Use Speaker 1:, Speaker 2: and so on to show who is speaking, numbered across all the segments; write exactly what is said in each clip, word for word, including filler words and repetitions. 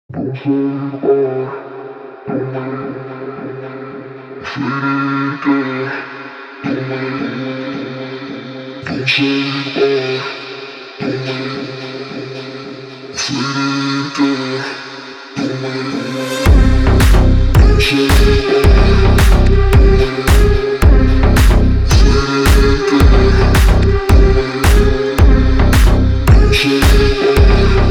Speaker 1: Don't say goodbye, don't wait. Fading girl, don't wait. Don't say goodbye, don't wait. Fading girl, don't wait. Don't say goodbye, fading girl, don't say goodbye.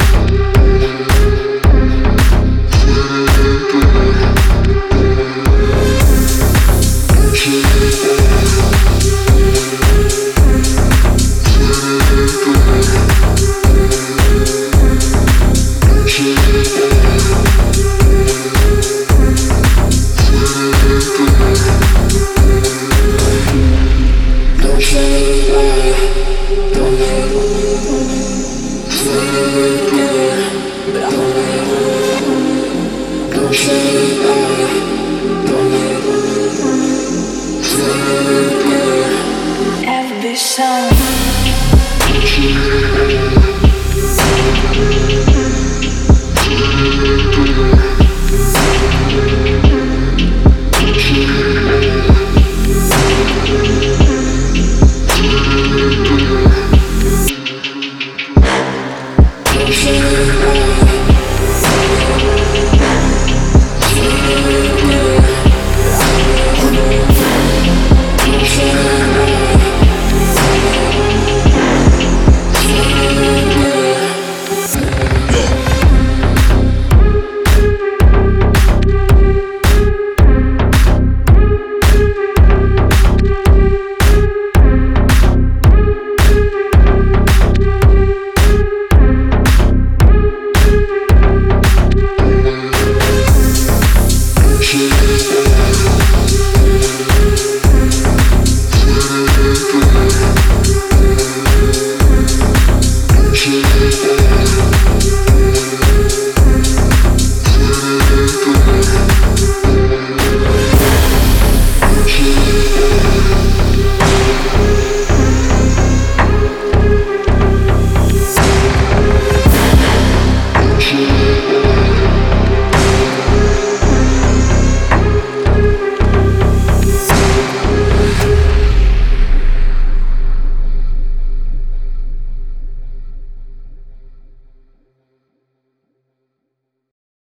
Speaker 2: Ever be some